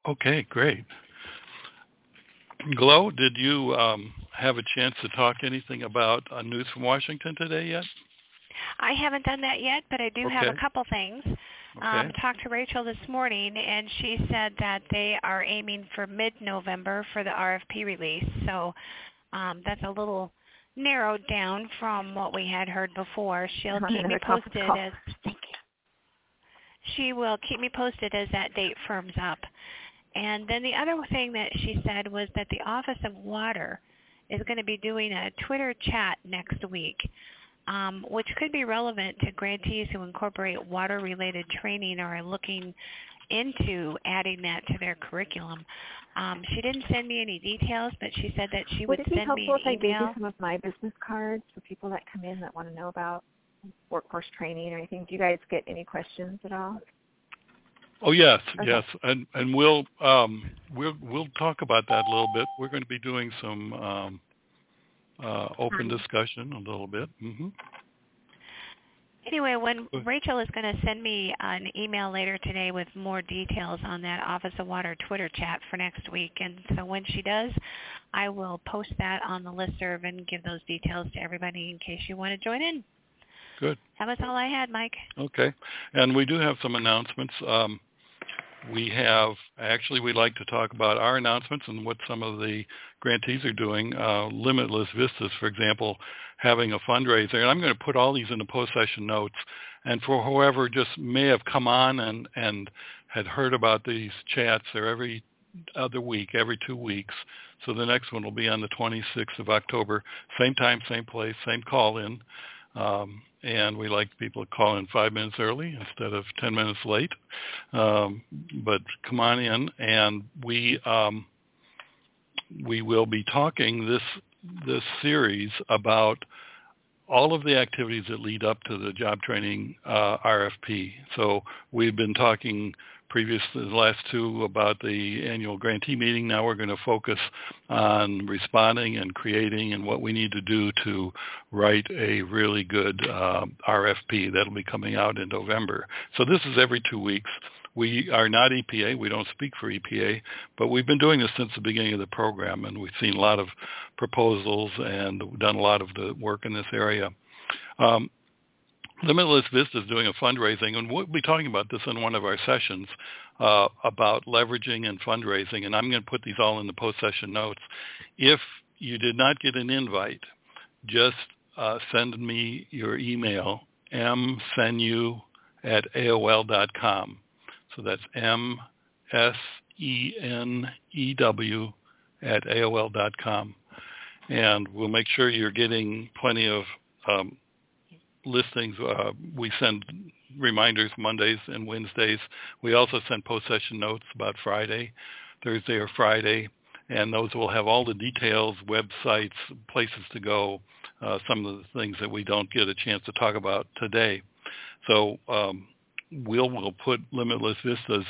Okay, great. Glow, did you have a chance to talk anything about news from Washington today yet? I haven't done that yet, but I do have a Okay. couple things. Okay. Talked to Rachel this morning, and she said that they are aiming for mid-November for the RFP release. So that's a little narrowed down from what we had heard before. She'll keep me posted as she will keep me posted as that date firms up. And then the other thing that she said was that the Office of Water is going to be doing a Twitter chat next week, which could be relevant to grantees who incorporate water-related training or are looking into adding that to their curriculum. She didn't send me any details, but she said that she would send me an email. Would it be helpful if I gave you some of my business cards for people that come in that want to know about workforce training or anything? Do you guys get any questions at all? Oh yes, Okay. yes, and we'll talk about that a little bit. We're going to be doing some open discussion a little bit. Mm-hmm. Anyway, when Rachel is going to send me an email later today with more details on that Office of Water Twitter chat for next week, and so when she does, I will post that on the listserv and give those details to everybody in case you want to join in. Good. That was all I had, Mike. Okay, and we do have some announcements. We'd like to talk about our announcements and what some of the grantees are doing. Limitless Vistas, for example, having a fundraiser. And I'm going to put all these in the post-session notes. And for whoever just may have come on and had heard about these chats, they're every other week, every 2 weeks. So the next one will be on the 26th of October. Same time, same place, same call-in. And we like people to call in 5 minutes early instead of 10 minutes late. But come on in, and we will be talking this series about all of the activities that lead up to the job training RFP. So we've been talking the last two about the annual grantee meeting. Now we're going to focus on responding and creating and what we need to do to write a really good RFP that'll be coming out in November. So this is every 2 weeks. We are not EPA. We don't speak for EPA, but we've been doing this since the beginning of the program, and we've seen a lot of proposals and done a lot of the work in this area. Limitless Vista is doing a fundraising, and we'll be talking about this in one of our sessions about leveraging and fundraising, and I'm going to put these all in the post-session notes. If you did not get an invite, just send me your email, msenew@aol.com. So that's msenew@aol.com. And we'll make sure you're getting plenty of listings. We send reminders Mondays and Wednesdays. We also send post-session notes about Thursday or Friday, and those will have all the details, websites, places to go, some of the things that we don't get a chance to talk about today. So we'll put Limitless Vista's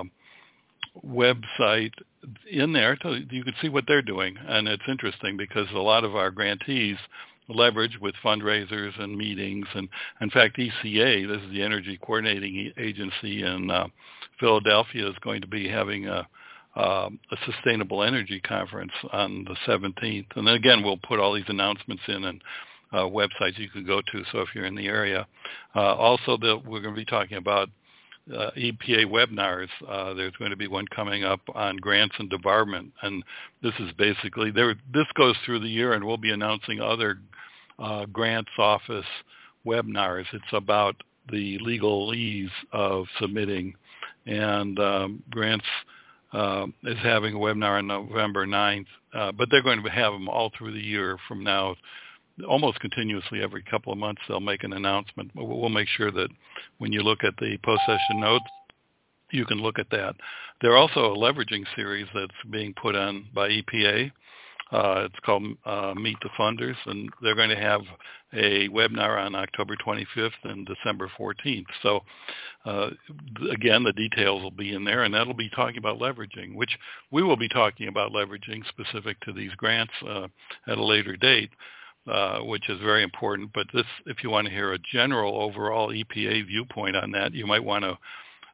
website in there so you can see what they're doing. And it's interesting because a lot of our grantees leverage with fundraisers and meetings. And in fact, ECA, this is the Energy Coordinating Agency in Philadelphia, is going to be having a sustainable energy conference on the 17th. And then again, we'll put all these announcements in and websites you can go to, so if you're in the area. Also, we're going to be talking about EPA webinars. There's going to be one coming up on grants and debarment, and this is basically, this goes through the year, and we'll be announcing other grants office webinars. It's about the legalese of submitting, and grants is having a webinar on November 9th, but they're going to have them all through the year from now. Almost continuously, every couple of months, they'll make an announcement. We'll make sure that when you look at the post-session notes, you can look at that. There's also a leveraging series that's being put on by EPA. It's called Meet the Funders, and they're going to have a webinar on October 25th and December 14th. So again, the details will be in there, and that'll be talking about leveraging, which we will be talking about leveraging specific to these grants at a later date. Which is very important. But this, if you want to hear a general overall EPA viewpoint on that, you might want to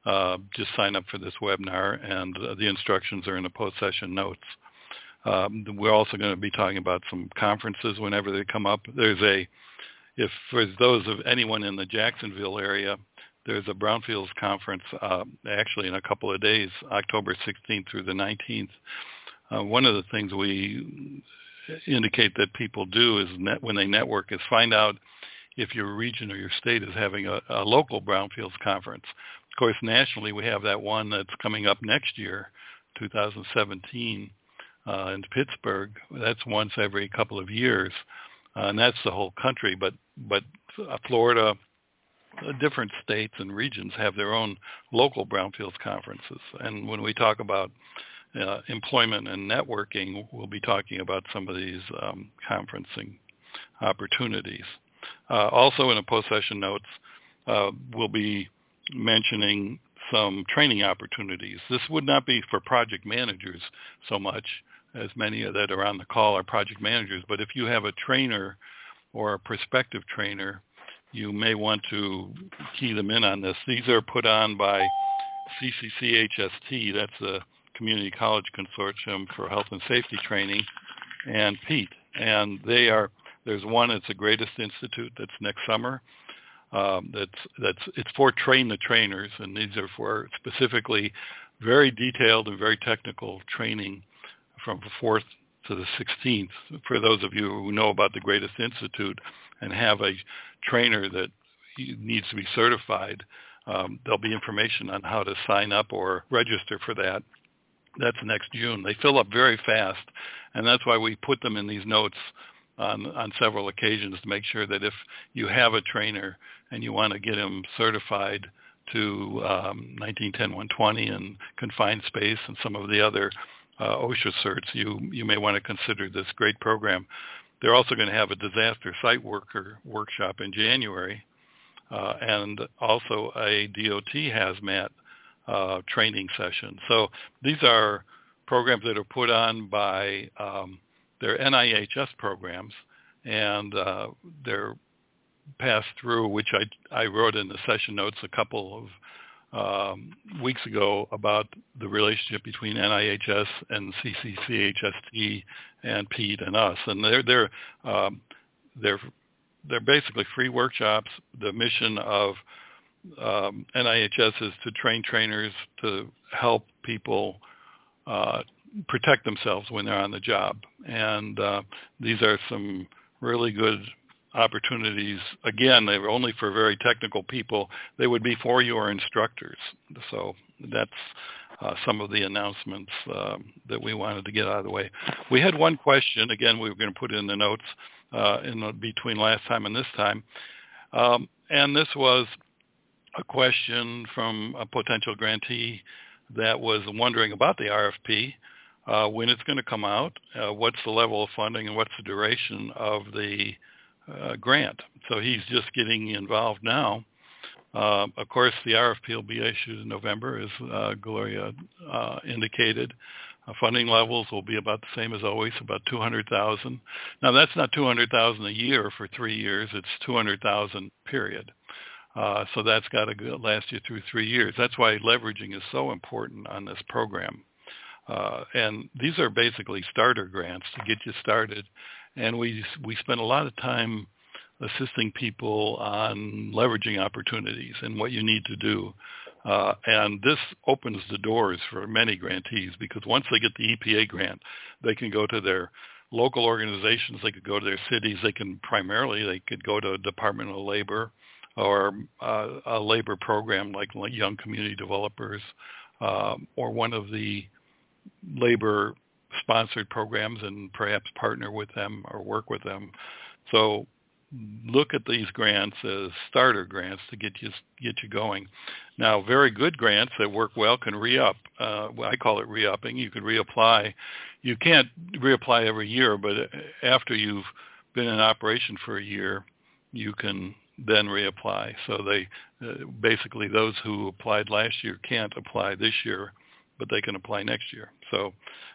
just sign up for this webinar, and the instructions are in the post-session notes. We're also going to be talking about some conferences whenever they come up. If for those of anyone in the Jacksonville area, there's a Brownfields conference actually in a couple of days, October 16th through the 19th. One of the things we indicate that people do is when they network is find out if your region or your state is having a local Brownfields conference. Of course, nationally, we have that one that's coming up next year, 2017, in Pittsburgh. That's once every couple of years, and that's the whole country. But Florida, different states and regions have their own local Brownfields conferences. And when we talk about employment and networking, we'll be talking about some of these conferencing opportunities. Also in the post-session notes, we'll be mentioning some training opportunities. This would not be for project managers so much, as many that are on the call are project managers, but if you have a trainer or a prospective trainer, you may want to key them in on this. These are put on by CCCHST, that's the Community College Consortium for Health and Safety Training, and PEAT. And there's one, it's the Greatest Institute, that's next summer. It's for Train the Trainers, and these are for specifically very detailed and very technical training from the 4th to the 16th. For those of you who know about the Greatest Institute and have a trainer that needs to be certified, there'll be information on how to sign up or register for that. That's next June. They fill up very fast, and that's why we put them in these notes on several occasions to make sure that if you have a trainer and you want to get him certified to 1910-120 and confined space and some of the other OSHA certs, you may want to consider this great program. They're also going to have a disaster site worker workshop in January, and also a DOT hazmat training session. So these are programs that are put on by they're NIHS programs, and they're passed through, which I wrote in the session notes a couple of weeks ago about the relationship between NIHS and CCCHST and PEAT and us. And they're basically free workshops. The mission of NIHS is to train trainers to help people protect themselves when they're on the job. And these are some really good opportunities. Again, they were only for very technical people. They would be for your instructors. So that's some of the announcements that we wanted to get out of the way. We had one question. Again, we were going to put it in the notes between last time and this time. And this was a question from a potential grantee that was wondering about the RFP, when it's going to come out, what's the level of funding, and what's the duration of the grant. So he's just getting involved now. Of course, the RFP will be issued in November, as Gloria indicated. Funding levels will be about the same as always, about $200,000. Now, that's not $200,000 a year for 3 years. It's $200,000 period. So that's got to last you through 3 years. That's why leveraging is so important on this program. And these are basically starter grants to get you started. And we spend a lot of time assisting people on leveraging opportunities and what you need to do. And this opens the doors for many grantees, because once they get the EPA grant, they can go to their local organizations, they could go to their cities, they could go to Department of Labor or a labor program like Young Community Developers, or one of the labor-sponsored programs, and perhaps partner with them or work with them. So look at these grants as starter grants to get you going. Now, very good grants that work well can re-up. I call it re-upping. You can reapply. You can't reapply every year, but after you've been in operation for a year, you can then reapply. So they basically, those who applied last year can't apply this year, but they can apply next year. So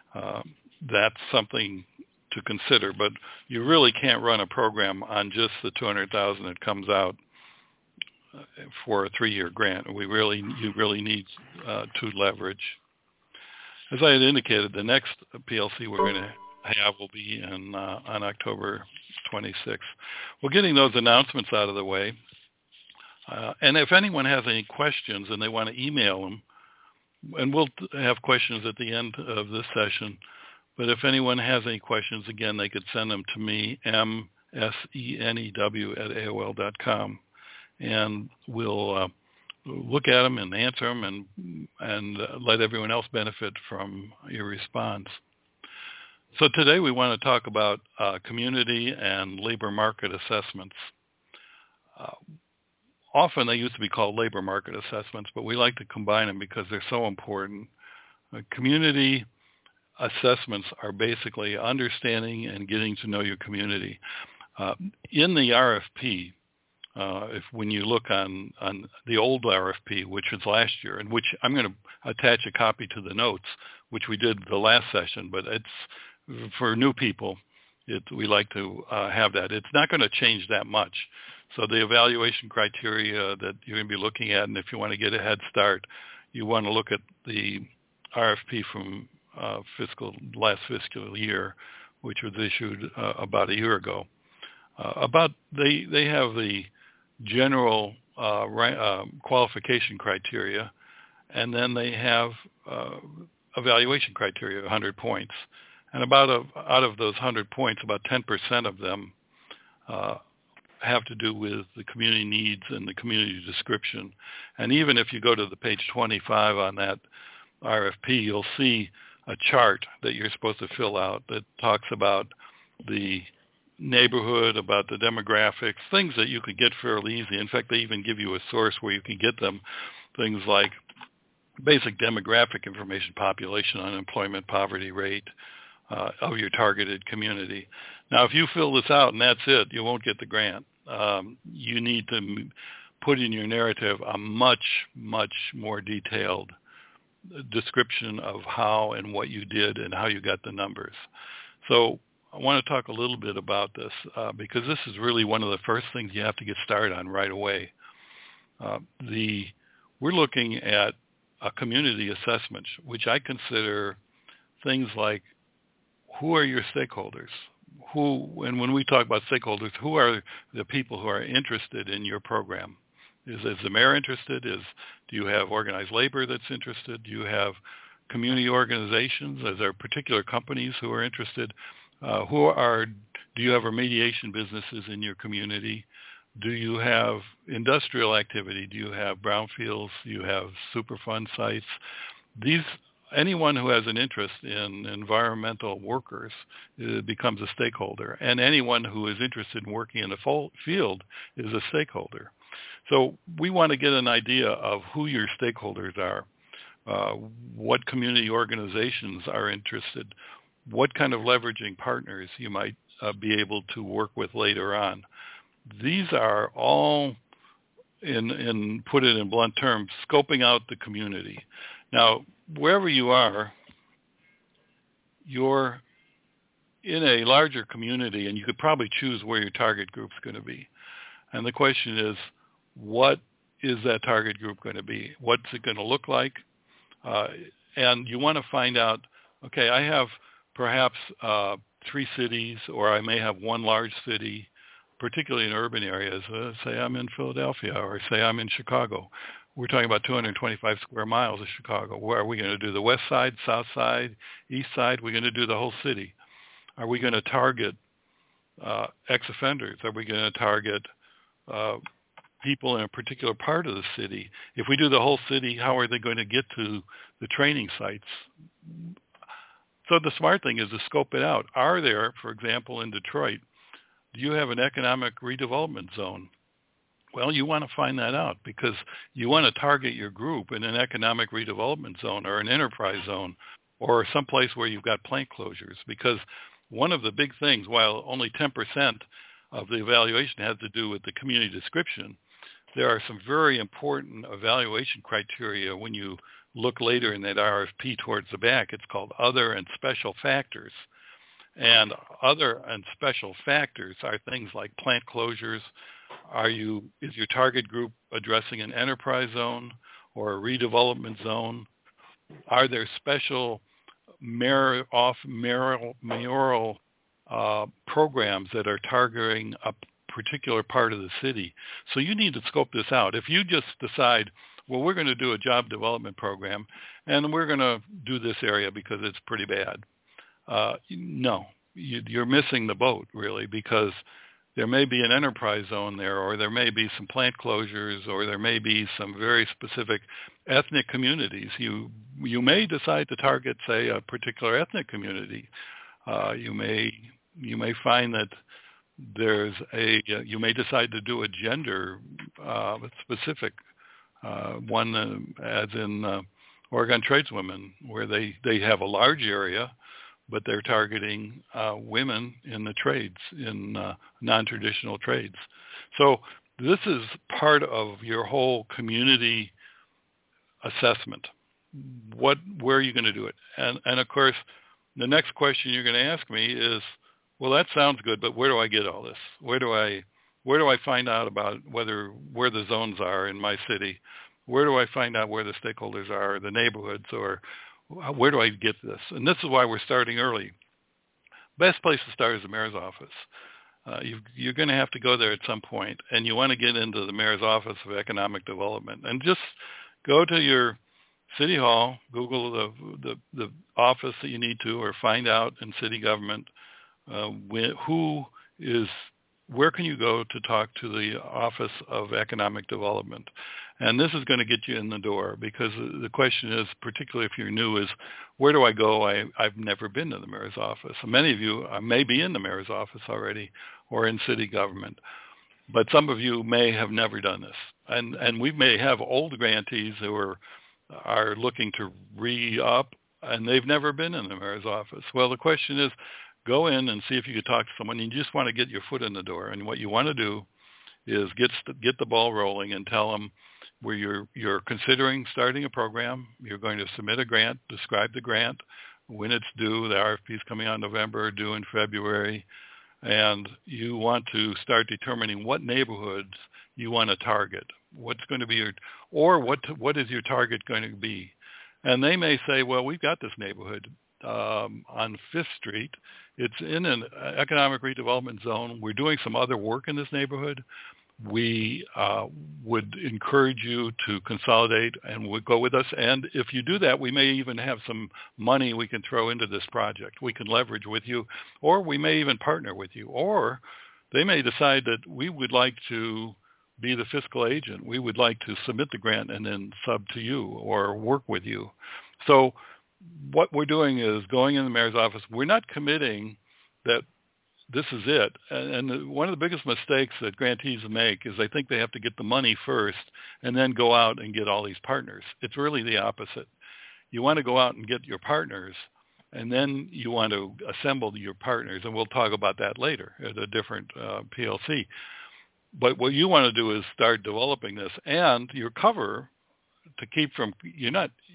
that's something to consider. But you really can't run a program on just the $200,000 that comes out for a 3-year grant. You really need to leverage. As I had indicated, the next PLC we're going to have will be on October 26th. We're getting those announcements out of the way. And if anyone has any questions and they want to email them, and we'll have questions at the end of this session, but if anyone has any questions, again, they could send them to me, msenew@aol.com, and we'll look at them and answer them and let everyone else benefit from your response. So today we want to talk about community and labor market assessments. Often they used to be called labor market assessments, but we like to combine them because they're so important. Community assessments are basically understanding and getting to know your community. In the RFP, when you look on the old RFP, which was last year, and which I'm going to attach a copy to the notes, which we did the last session, but it's for new people. We like to have that. It's not going to change that much. So the evaluation criteria that you're going to be looking at, and if you want to get a head start, you want to look at the RFP from last fiscal year, which was issued about a year ago. They have the general qualification criteria, and then they have evaluation criteria, 100 points. And out of those 100 points, about 10% of them have to do with the community needs and the community description. And even if you go to the page 25 on that RFP, you'll see a chart that you're supposed to fill out that talks about the neighborhood, about the demographics, things that you could get fairly easy. In fact, they even give you a source where you can get them, things like basic demographic information, population, unemployment, poverty rate of your targeted community. Now, if you fill this out and that's it, you won't get the grant. You need to put in your narrative a much, much more detailed description of how and what you did and how you got the numbers. So I want to talk a little bit about this because this is really one of the first things you have to get started on right away. We're looking at a community assessment, which I consider things like, who are your stakeholders? And when we talk about stakeholders, who are the people who are interested in your program? Is the mayor interested? Do you have organized labor that's interested? Do you have community organizations? Are there particular companies who are interested? Do you have remediation businesses in your community? Do you have industrial activity? Do you have brownfields? Do you have Superfund sites? Anyone who has an interest in environmental workers becomes a stakeholder, and anyone who is interested in working in the field is a stakeholder. So we want to get an idea of who your stakeholders are, what community organizations are interested, what kind of leveraging partners you might be able to work with later on. These are all, put it in blunt terms, scoping out the community. Now, wherever you are, you're in a larger community, and you could probably choose where your target group's going to be. And the question is, what is that target group going to be? What's it going to look like? And you want to find out, okay, I have perhaps 3 cities, or I may have one large city, particularly in urban areas. Say I'm in Philadelphia, or say I'm in Chicago. We're talking about 225 square miles of Chicago. Where are we going to do? The west side, south side, east side? We're going to do the whole city. Are we going to target ex-offenders? Are we going to target people in a particular part of the city? If we do the whole city, how are they going to get to the training sites? So the smart thing is to scope it out. Are there, for example, in Detroit, do you have an economic redevelopment zone? Well, you want to find that out because you want to target your group in an economic redevelopment zone or an enterprise zone or someplace where you've got plant closures, because one of the big things, while only 10% of the evaluation has to do with the community description, there are some very important evaluation criteria when you look later in that RFP towards the back. It's called other and special factors. And other and special factors are things like plant closures, Is your target group addressing an enterprise zone or a redevelopment zone? Are there special mayoral programs that are targeting a particular part of the city? So you need to scope this out. If you just decide, well, we're going to do a job development program and we're going to do this area because it's pretty bad. No, you're missing the boat, really, because there may be an enterprise zone there, or there may be some plant closures, or there may be some very specific ethnic communities. You may decide to target, say, a particular ethnic community. You may find that you may decide to do a gender specific one, as in Oregon tradeswomen, where they have a large area, but they're targeting women in the trades, in non-traditional trades. So this is part of your whole community assessment. Where are you going to do it? And of course, the next question you're going to ask me is, well, that sounds good, but where do I get all this? Where do I find out about where the zones are in my city? Where do I find out where the stakeholders are, the neighborhoods, or where do I get this? And this is why we're starting early. Best place to start is the mayor's office. You're going to have to go there at some point, and you want to get into the mayor's office of economic development. And just go to your city hall, Google the office that you need to, or find out in city government where can you go to talk to the Office of Economic Development. And this is going to get you in the door, because the question is, particularly if you're new, is where do I go? I've never been to the mayor's office. And many of you may be in the mayor's office already or in city government, but some of you may have never done this. And we may have old grantees who are looking to re-up, and they've never been in the mayor's office. Well, the question is, go in and see if you could talk to someone. You just want to get your foot in the door. And what you want to do is get the ball rolling and tell them where you're considering starting a program. You're going to submit a grant, describe the grant, when it's due. The RFP is coming on November, due in February. And you want to start determining what neighborhoods you want to target. What's going to be what is your target going to be? And they may say, well, we've got this neighborhood on 5th Street. It's in an economic redevelopment zone. We're doing some other work in this neighborhood. We would encourage you to consolidate and would go with us. And if you do that, we may even have some money we can throw into this project. We can leverage with you, or we may even partner with you. Or they may decide that we would like to be the fiscal agent. We would like to submit the grant and then sub to you or work with you. So what we're doing is going in the mayor's office. We're not committing that this is it. And one of the biggest mistakes that grantees make is they think they have to get the money first and then go out and get all these partners. It's really the opposite. You want to go out and get your partners, and then you want to assemble your partners, and we'll talk about that later at a different PLC. But what you want to do is start developing this, and your cover to keep from you're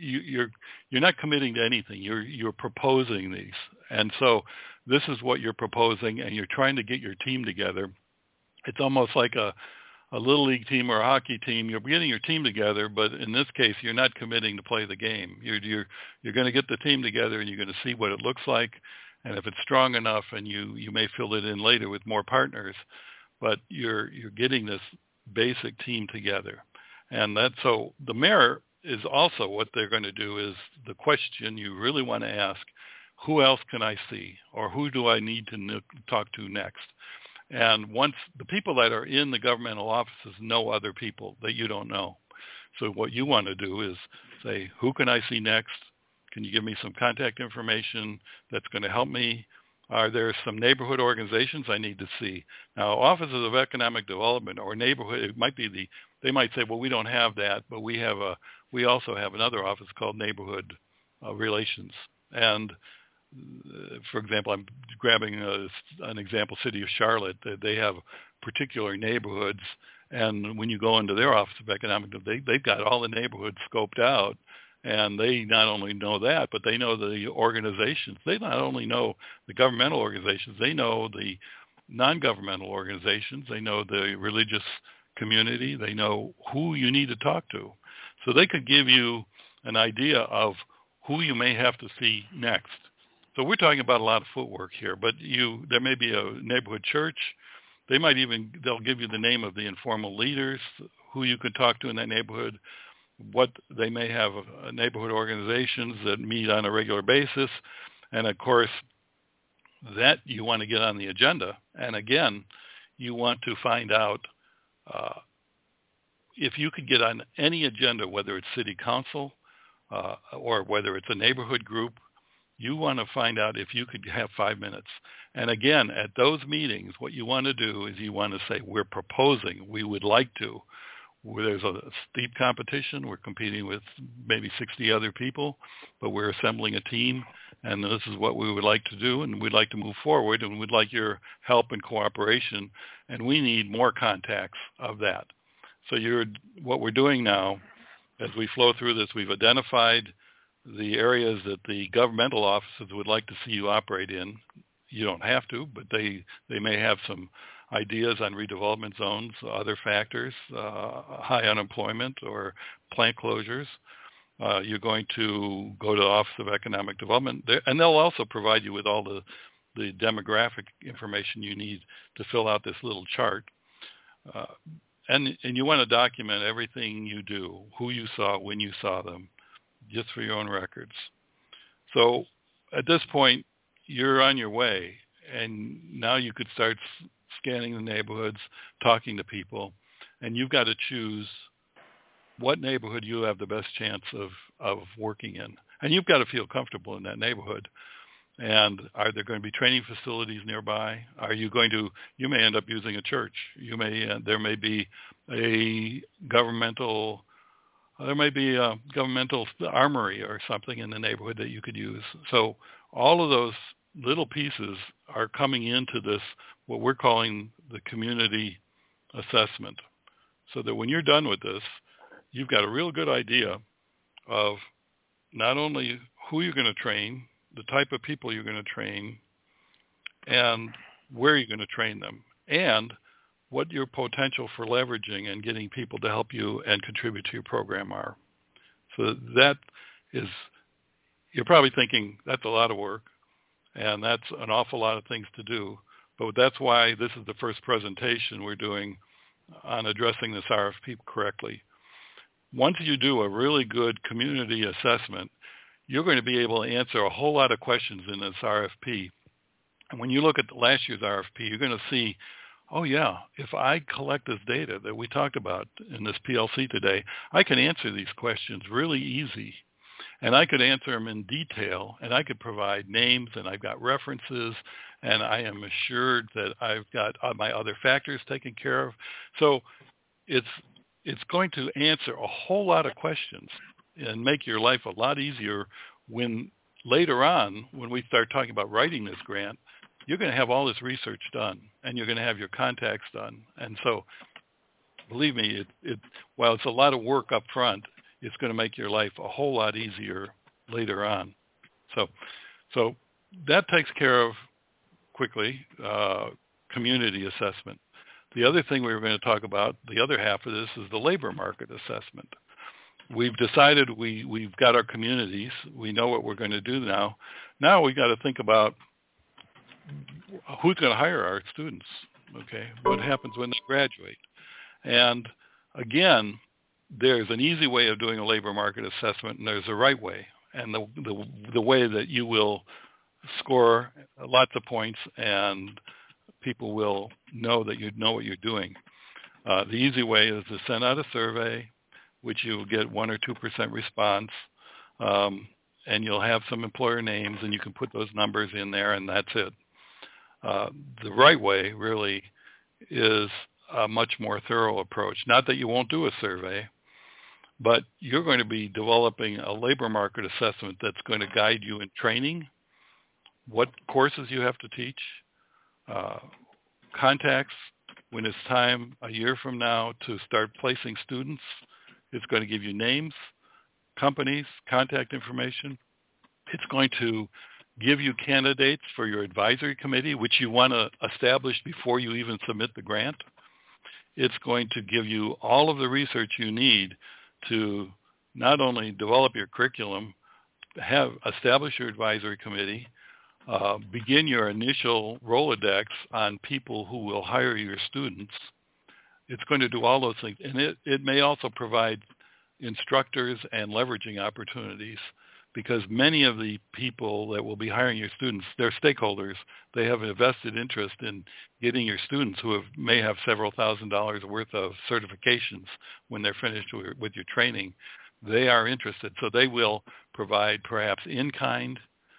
not committing to anything. You're proposing these, and so this is what you're proposing, and you're trying to get your team together. It's almost like a little league team or a hockey team. You're getting your team together, but in this case, you're not committing to play the game. You're going to get the team together, and you're going to see what it looks like, and if it's strong enough, and you may fill it in later with more partners, but you're getting this basic team together. And that's so the mayor is also what they're going to do is the question you really want to ask, who else can I see, or who do I need to talk to next? And once the people that are in the governmental offices know other people that you don't know. So what you want to do is say, who can I see next? Can you give me some contact information that's going to help me? Are there some neighborhood organizations I need to see? Now, offices of economic development or neighborhood, it might be they might say, well, we don't have that, but we also have another office called neighborhood relations. And for example, I'm grabbing an example, City of Charlotte. They have particular neighborhoods, and when you go into their Office of Economic Development, they've got all the neighborhoods scoped out, and they not only know that, but they know the organizations. They not only know the governmental organizations, they know the non-governmental organizations. They know the religious community. They know who you need to talk to. So they could give you an idea of who you may have to see next. So we're talking about a lot of footwork here, but there may be a neighborhood church. They'll give you the name of the informal leaders, who you could talk to in that neighborhood, what they may have neighborhood organizations that meet on a regular basis. And of course, that you want to get on the agenda. And again, you want to find out if you could get on any agenda, whether it's city council or whether it's a neighborhood group, you want to find out if you could have 5 minutes. And again, at those meetings, what you want to do is you want to say, we're proposing, we would like to. Where there's a steep competition, we're competing with maybe 60 other people, but we're assembling a team, and this is what we would like to do, and we'd like to move forward, and we'd like your help and cooperation, and we need more contacts of that. So what we're doing now, as we flow through this, we've identified the areas that the governmental offices would like to see you operate in. You don't have to, but they may have some ideas on redevelopment zones, other factors, high unemployment or plant closures. You're going to go to the Office of Economic Development, and they'll also provide you with all the demographic information you need to fill out this little chart. And you want to document everything you do, who you saw, when you saw them, just for your own records. So at this point, you're on your way, and now you could start scanning the neighborhoods, talking to people, and you've got to choose what neighborhood you have the best chance of working in. And you've got to feel comfortable in that neighborhood. And are there going to be training facilities nearby? You may end up using a church. There may be a governmental armory or something in the neighborhood that you could use. So all of those little pieces are coming into this, what we're calling the community assessment. So that when you're done with this, you've got a real good idea of not only who you're going to train, the type of people you're going to train, and where you're going to train them, and what your potential for leveraging and getting people to help you and contribute to your program are. So that is, you're probably thinking, that's a lot of work, and that's an awful lot of things to do. But that's why this is the first presentation we're doing on addressing this RFP correctly. Once you do a really good community assessment, you're going to be able to answer a whole lot of questions in this RFP. And when you look at last year's RFP, you're going to see, oh yeah, if I collect this data that we talked about in this PLC today, I can answer these questions really easy. And I could answer them in detail, and I could provide names, and I've got references, and I am assured that I've got my other factors taken care of. So it's going to answer a whole lot of questions and make your life a lot easier when later on, when we start talking about writing this grant, you're going to have all this research done, and you're going to have your contacts done. And so, believe me, while it's a lot of work up front, it's going to make your life a whole lot easier later on. So that takes care of, quickly, community assessment. The other thing we were going to talk about, the other half of this, is the labor market assessment. We've decided we've got our communities. We know what we're going to do now. Now we've got to think about who's going to hire our students, okay? What happens when they graduate? And again, there's an easy way of doing a labor market assessment, and there's a right way, and the way that you will score lots of points and people will know that you know what you're doing. The easy way is to send out a survey, which you'll get 1 or 2% response, and you'll have some employer names, and you can put those numbers in there, and that's it. The right way really is a much more thorough approach. Not that you won't do a survey, but you're going to be developing a labor market assessment that's going to guide you in training, what courses you have to teach, contacts when it's time a year from now to start placing students. It's going to give you names, companies, contact information. It's going to give you candidates for your advisory committee, which you want to establish before you even submit the grant. It's going to give you all of the research you need to not only develop your curriculum, establish your advisory committee, begin your initial Rolodex on people who will hire your students. It's going to do all those things. And it may also provide instructors and leveraging opportunities, because many of the people that will be hiring your students, they're stakeholders. They have a vested interest in getting your students who may have several $1,000s worth of certifications when they're finished with your training. They are interested. So they will provide perhaps in-kind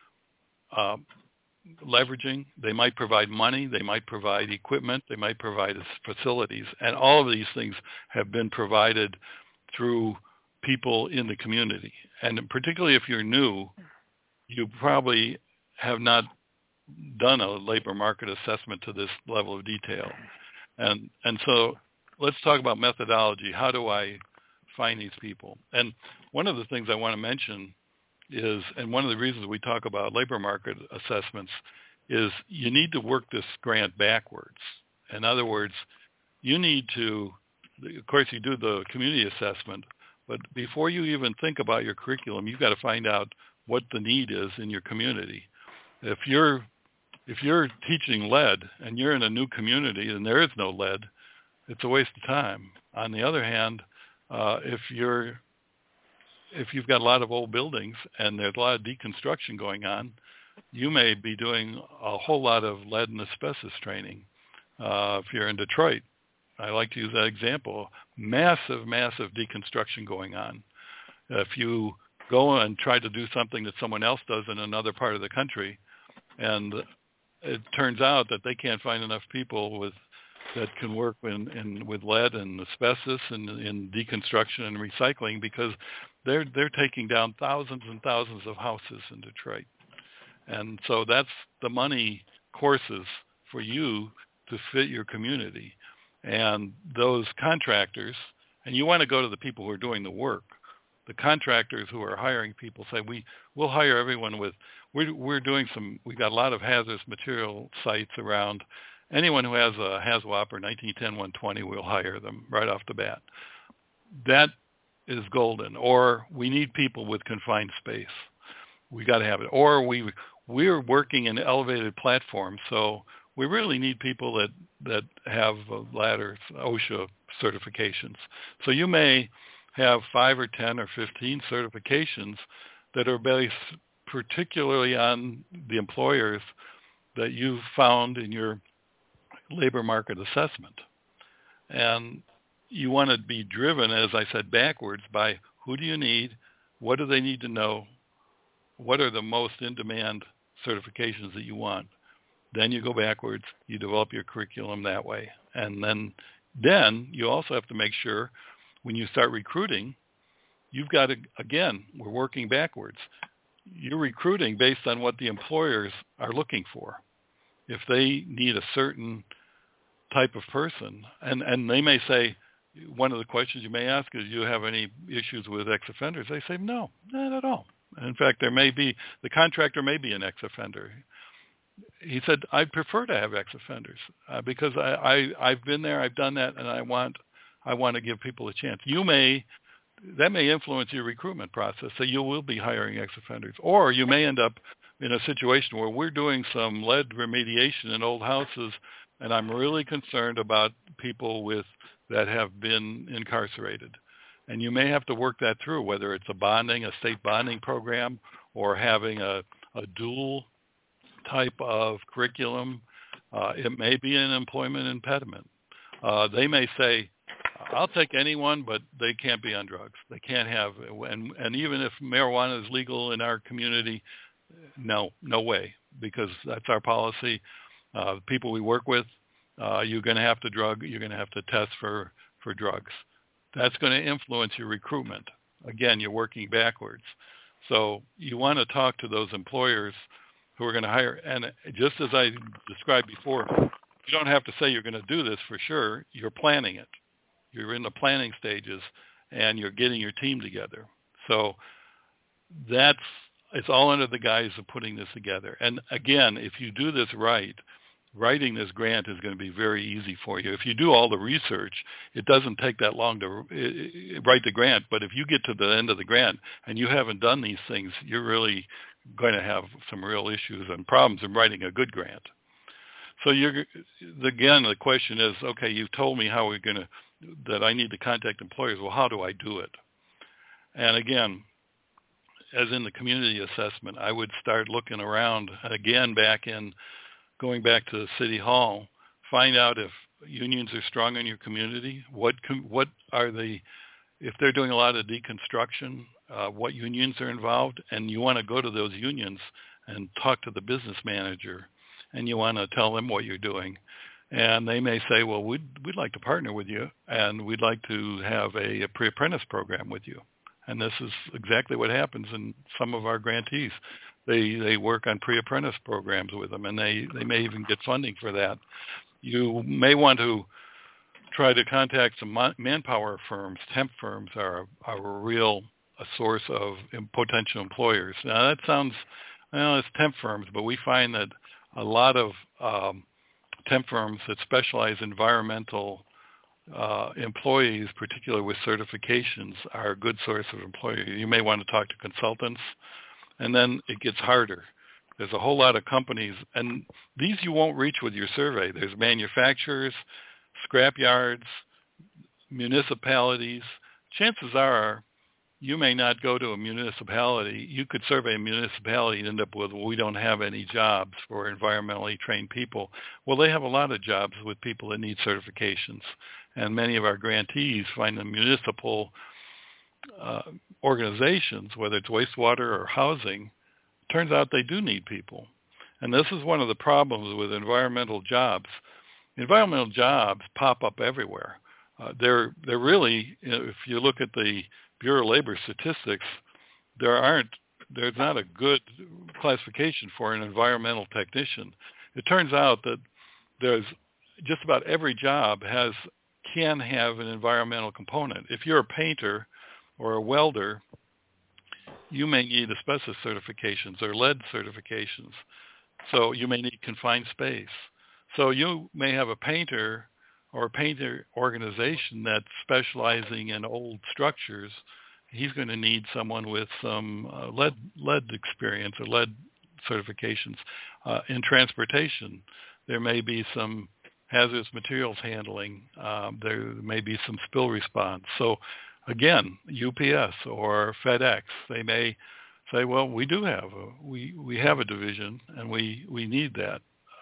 leveraging. They might provide money. They might provide equipment. They might provide facilities. And all of these things have been provided through people in the community. And particularly if you're new, you probably have not done a labor market assessment to this level of detail. And so let's talk about methodology. How do I find these people? And one of the things I want to mention is, and one of the reasons we talk about labor market assessments, is you need to work this grant backwards. In other words, you need to, of course, you do the community assessment, but before you even think about your curriculum, you've got to find out what the need is in your community. If you're teaching lead and you're in a new community and there is no lead, it's a waste of time. On the other hand, if you've got a lot of old buildings and there's a lot of deconstruction going on, you may be doing a whole lot of lead and asbestos training. If you're in Detroit, I like to use that example. Massive, massive deconstruction going on. If you go and try to do something that someone else does in another part of the country, and it turns out that they can't find enough people that can work with lead and asbestos and in deconstruction and recycling, because they're taking down thousands and thousands of houses in Detroit. And so that's the money courses for you to fit your community. And those contractors, and you want to go to the people who are doing the work. The contractors who are hiring people say, we'll hire everyone we've got a lot of hazardous material sites around. Anyone who has a HAZWOP or 1910-120, we'll hire them right off the bat. That is golden. Or we need people with confined space. We got to have it. Or we're working in elevated platforms, so we really need people that have ladder OSHA certifications. So you may have 5 or 10 or 15 certifications that are based particularly on the employers that you found in your labor market assessment. And you want to be driven, as I said, backwards by who do you need, what do they need to know, what are the most in-demand certifications that you want. Then you go backwards, you develop your curriculum that way. And then you also have to make sure when you start recruiting, you've got to, again, we're working backwards. You're recruiting based on what the employers are looking for. If they need a certain type of person, and they may say, one of the questions you may ask is, do you have any issues with ex-offenders? They say, no, not at all. In fact, the contractor may be an ex-offender. He said, I'd prefer to have ex-offenders because I've been there, I've done that, and I want to give people a chance. That may influence your recruitment process, so you will be hiring ex-offenders. Or you may end up in a situation where we're doing some lead remediation in old houses, and I'm really concerned about people that have been incarcerated. And you may have to work that through, whether it's a state bonding program, or having a dual type of curriculum. It may be an employment impediment. They may say, I'll take anyone, but they can't be on drugs. They can't have, and even if marijuana is legal in our community, no way, because that's our policy. People we work with, you're going to have to test for drugs. That's going to influence your recruitment. Again, you're working backwards. So you want to talk to those employers who are going to hire. And just as I described before, you don't have to say you're going to do this for sure. You're planning it. You're in the planning stages, and you're getting your team together. So that's it's all under the guise of putting this together. And again, if you do this right, writing this grant is going to be very easy for you. If you do all the research, it doesn't take that long to write the grant. But if you get to the end of the grant and you haven't done these things, you're really going to have some real issues and problems in writing a good grant. So again, the question is, okay, you've told me how that I need to contact employers. Well, how do I do it? And again, as in the community assessment, I would start looking around again going back to the city hall, find out if unions are strong in your community. What are they, if they're doing a lot of deconstruction, what unions are involved, and you want to go to those unions and talk to the business manager, and you want to tell them what you're doing. And they may say, well, we'd like to partner with you, and we'd like to have a pre-apprentice program with you. And this is exactly what happens in some of our grantees. They work on pre-apprentice programs with them, and they may even get funding for that. You may want to try to contact some manpower firms. Temp firms are a source of potential employers. Now that sounds, it's temp firms, but we find that a lot of temp firms that specialize in environmental employees, particularly with certifications, are a good source of employers. You may want to talk to consultants, and then it gets harder. There's a whole lot of companies, and these you won't reach with your survey. There's manufacturers, scrap yards, municipalities. Chances are you may not go to a municipality. You could survey a municipality and end up with, we don't have any jobs for environmentally trained people. Well, they have a lot of jobs with people that need certifications. And many of our grantees find the municipal organizations, whether it's wastewater or housing, turns out they do need people. And this is one of the problems with environmental jobs. Environmental jobs pop up everywhere. They're really, if you look at the Bureau of Labor statistics, there's not a good classification for an environmental technician. It turns out that there's just about every job can have an environmental component. If you're a painter or a welder, you may need asbestos certifications or lead certifications. So you may need confined space. So you may have a painter or a painter organization that's specializing in old structures. He's going to need someone with some lead experience or lead certifications. In transportation, there may be some hazardous materials handling. There may be some spill response. So again, UPS or FedEx, they may say, well, we do have we have a division and we need that.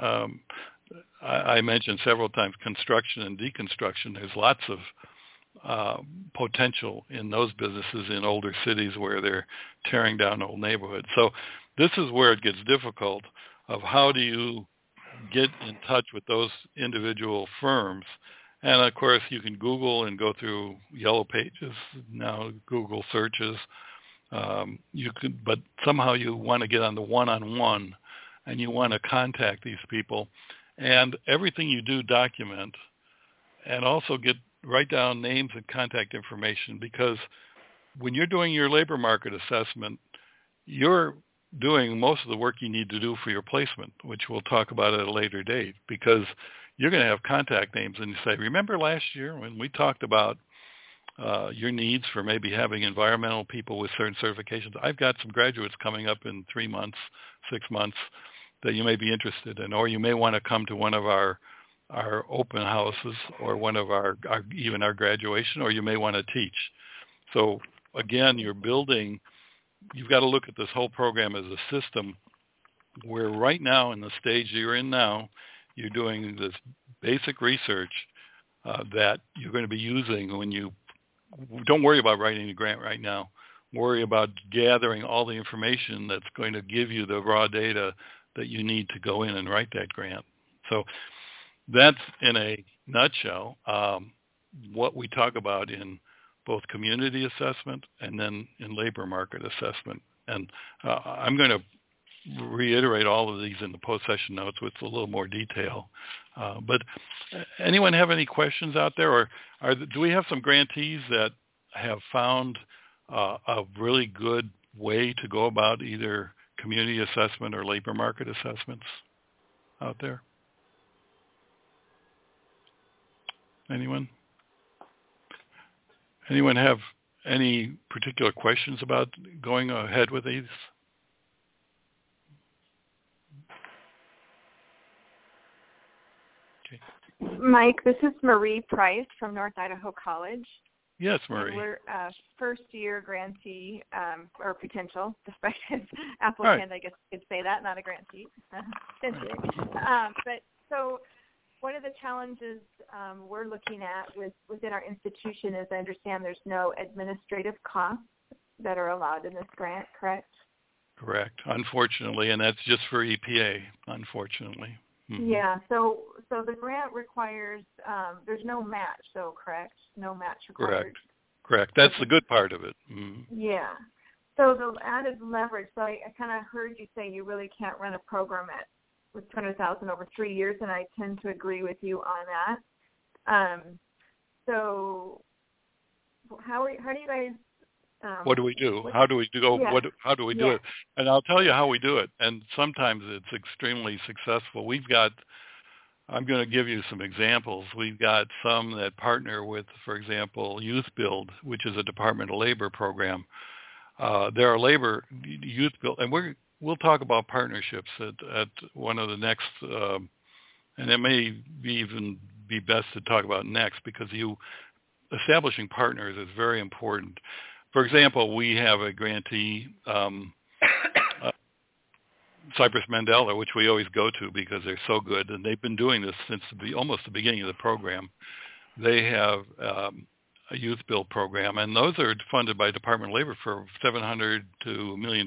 I mentioned several times construction and deconstruction. There's lots of potential in those businesses in older cities where they're tearing down old neighborhoods. So this is where it gets difficult of how do you get in touch with those individual firms. And of course, you can Google and go through Yellow Pages, now Google searches. But somehow you want to get on the one-on-one, and you want to contact these people. And everything you do, document, and also write down names and contact information, because when you're doing your labor market assessment, you're doing most of the work you need to do for your placement, which we'll talk about at a later date, because you're going to have contact names and you say, remember last year when we talked about your needs for maybe having environmental people with certain certifications? I've got some graduates coming up in 3 months, 6 months that you may be interested in, or you may want to come to one of our open houses or one of even our graduation, or you may want to teach. So again, you've got to look at this whole program as a system where right now in the stage you're in now, you're doing this basic research that you're going to be using when you don't worry about writing a grant right now. Worry about gathering all the information that's going to give you the raw data that you need to go in and write that grant. So that's in a nutshell what we talk about in both community assessment and then in labor market assessment. And I'm going to reiterate all of these in the post-session notes with a little more detail. But anyone have any questions out there? Or do we have some grantees that have found a really good way to go about either community assessment or labor market assessments out there? Anyone? Anyone have any particular questions about going ahead with these? Okay. Mike, this is Marie Price from North Idaho College. Yes, Marie. And we're a first-year grantee, or potential, despite his applicant, right. I guess you could say that, not a grantee. But so one of the challenges we're looking at within our institution is I understand there's no administrative costs that are allowed in this grant, correct? Correct, unfortunately, and that's just for EPA, unfortunately. Mm-hmm. Yeah, so the grant requires, there's no match, so correct? No match required. Correct. That's the good part of it. Mm-hmm. Yeah. So the added leverage, so I kind of heard you say you really can't run a program with $200,000 over 3 years, and I tend to agree with you on that. So how do you guys... what do we do? How do we do? Yeah. How do we do it? And I'll tell you how we do it. And sometimes it's extremely successful. I'm going to give you some examples. We've got some that partner with, for example, Youth Build, which is a Department of Labor program. There are Youth Build, and we'll talk about partnerships at one of the next, and it may even be best to talk about next, because establishing partners is very important. For example, we have a grantee, Cypress Mandela, which we always go to because they're so good, and they've been doing this since almost the beginning of the program. They have a Youth Build program, and those are funded by Department of Labor for $700 to $1 million.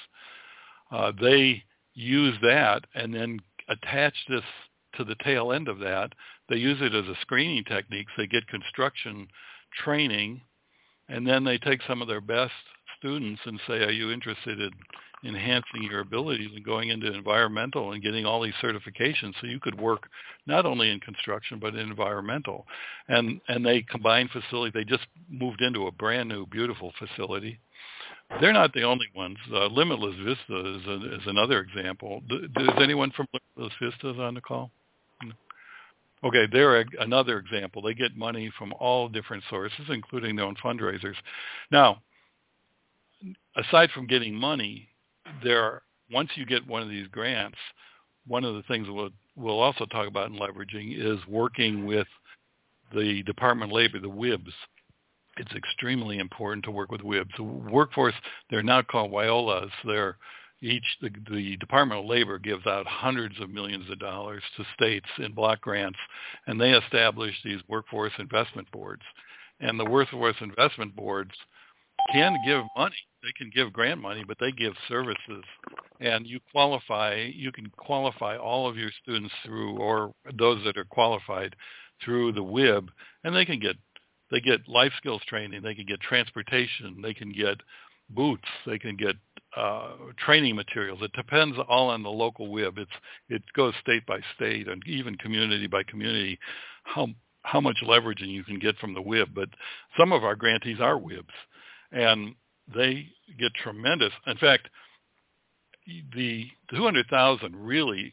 They use that and then attach this to the tail end of that. They use it as a screening technique. They get construction training, and then they take some of their best students and say, are you interested in enhancing your abilities and going into environmental and getting all these certifications so you could work not only in construction but in environmental. And they combine facilities. They just moved into a brand new, beautiful facility. They're not the only ones. Limitless Vista is another example. Is anyone from Limitless Vistas on the call? Okay, they're another example. They get money from all different sources, including their own fundraisers. Now, aside from getting money, once you get one of these grants, one of the things we'll also talk about in leveraging is working with the Department of Labor, the WIBs. It's extremely important to work with WIBs. The workforce, they're not called WIOLAs. The Department of Labor gives out hundreds of millions of dollars to states in block grants, and they establish these workforce investment boards. And the workforce investment boards can give money. They can give grant money, but they give services. And you can qualify all of your students through, or those that are qualified through the WIB, and they get life skills training, they can get transportation, they can get boots, they can get training materials. It depends all on the local WIB. It goes state by state and even community by community how much leveraging you can get from the WIB. But some of our grantees are WIBs, and they get tremendous. In fact, the 200,000 really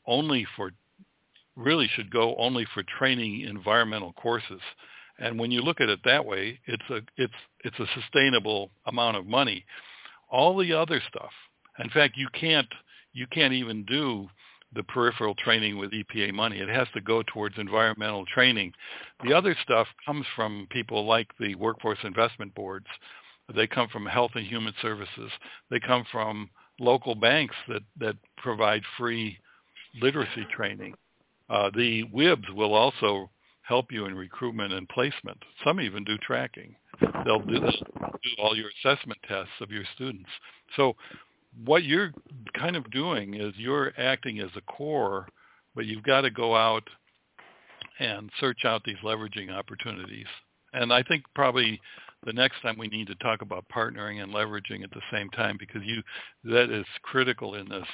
should go only for training environmental courses. And when you look at it that way, it's a sustainable amount of money. All the other stuff, in fact, you can't even do the peripheral training with EPA money. It has to go towards environmental training. The other stuff comes from people like the workforce investment boards. They come from Health and Human Services. They come from local banks that provide free literacy training. The WIBs will also help you in recruitment and placement. Some even do tracking. They'll do all your assessment tests of your students. So what you're kind of doing is you're acting as a core, but you've got to go out and search out these leveraging opportunities. And I think probably the next time we need to talk about partnering and leveraging at the same time, because that is critical in this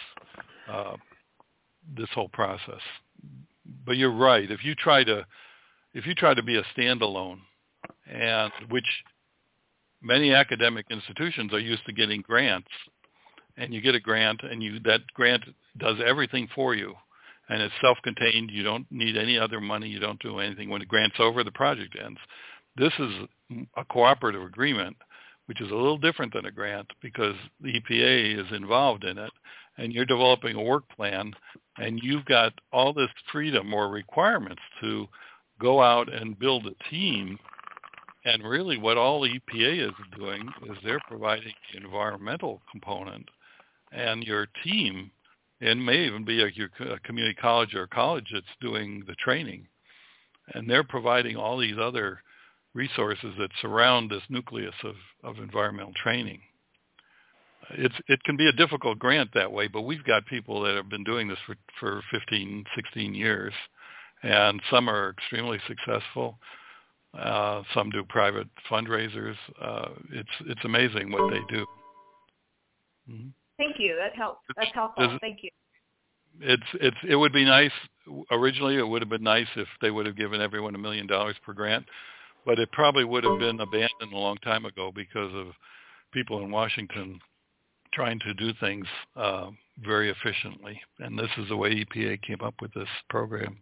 whole process. But you're right. If you try to be a standalone, and which many academic institutions are used to getting grants, and you get a grant, and that grant does everything for you, and it's self-contained. You don't need any other money. You don't do anything. When the grant's over, the project ends. This is a cooperative agreement, which is a little different than a grant because the EPA is involved in it, and you're developing a work plan, and you've got all this freedom or requirements to go out and build a team. And really what all the EPA is doing is they're providing the environmental component, and your team, and may even be a community college or a college that's doing the training, and they're providing all these other resources that surround this nucleus of environmental training. It can be a difficult grant that way, but we've got people that have been doing this for 15, 16 years, and some are extremely successful. Some do private fundraisers. It's amazing what they do. Mm-hmm. Thank you. That helps. That's helpful. Thank you. It would be nice. Originally, it would have been nice if they would have given everyone $1 million per grant, but it probably would have been abandoned a long time ago because of people in Washington trying to do things very efficiently. And this is the way EPA came up with this program.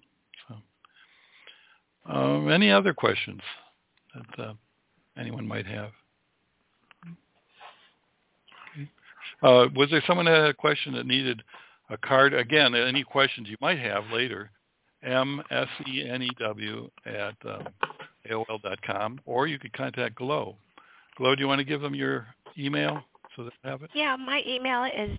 So, any other questions that anyone might have? Okay. Was there someone that had a question that needed a card? Again, any questions you might have later, msenew@aol.com, or you could contact Glow. Glow, do you want to give them your email so they have it? Yeah, my email is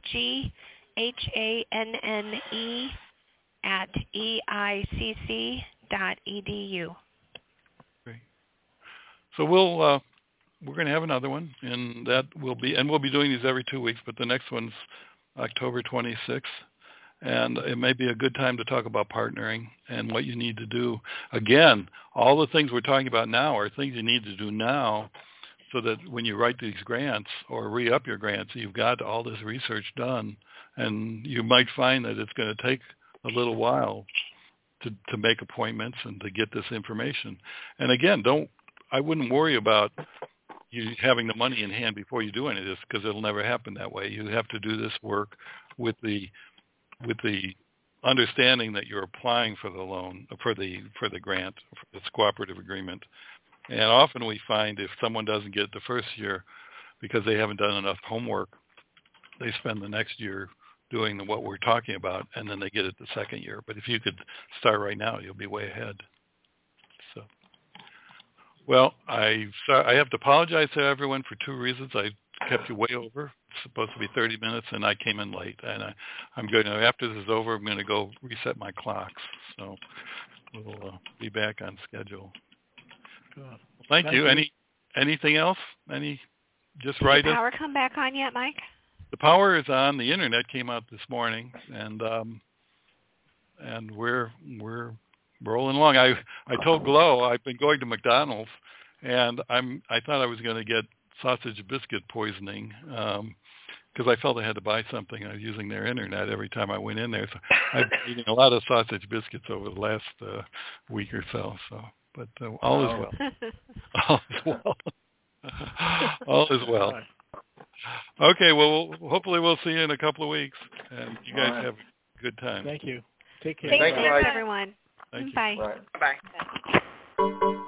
ghanne@eicc.edu. Great. So we're going to have another one, and we'll be doing these every 2 weeks, but the next one's October 26th. And it may be a good time to talk about partnering and what you need to do. Again, all the things we're talking about now are things you need to do now so that when you write these grants or re-up your grants, you've got all this research done. And you might find that it's going to take a little while to make appointments and to get this information. And again, I wouldn't worry about you having the money in hand before you do any of this, because it'll never happen that way. You have to do this work with the understanding that you're applying for the loan, for the grant, for this cooperative agreement. And often we find if someone doesn't get it the first year because they haven't done enough homework, they spend the next year doing what we're talking about, and then they get it the second year. But if you could start right now, you'll be way ahead. So, well, I have to apologize to everyone for two reasons. I kept you way over. It's supposed to be 30 minutes, and I came in late. And I'm going to, after this is over, I'm going to go reset my clocks. So we'll be back on schedule. Good. Thank you. Anything else? Just write it. Did the power come back on yet, Mike? The power is on. The internet came out this morning, and we're rolling along. I told Glow I've been going to McDonald's, and I thought I was going to get sausage biscuit poisoning because I felt I had to buy something. I was using their internet every time I went in there, so I've been eating a lot of sausage biscuits over the last week or so. But all is well. All is well. All is well. Okay, well, hopefully we'll see you in a couple of weeks, and you guys have a good time. Thank you. Take care. Thanks, everyone. Thank you. Bye. Bye.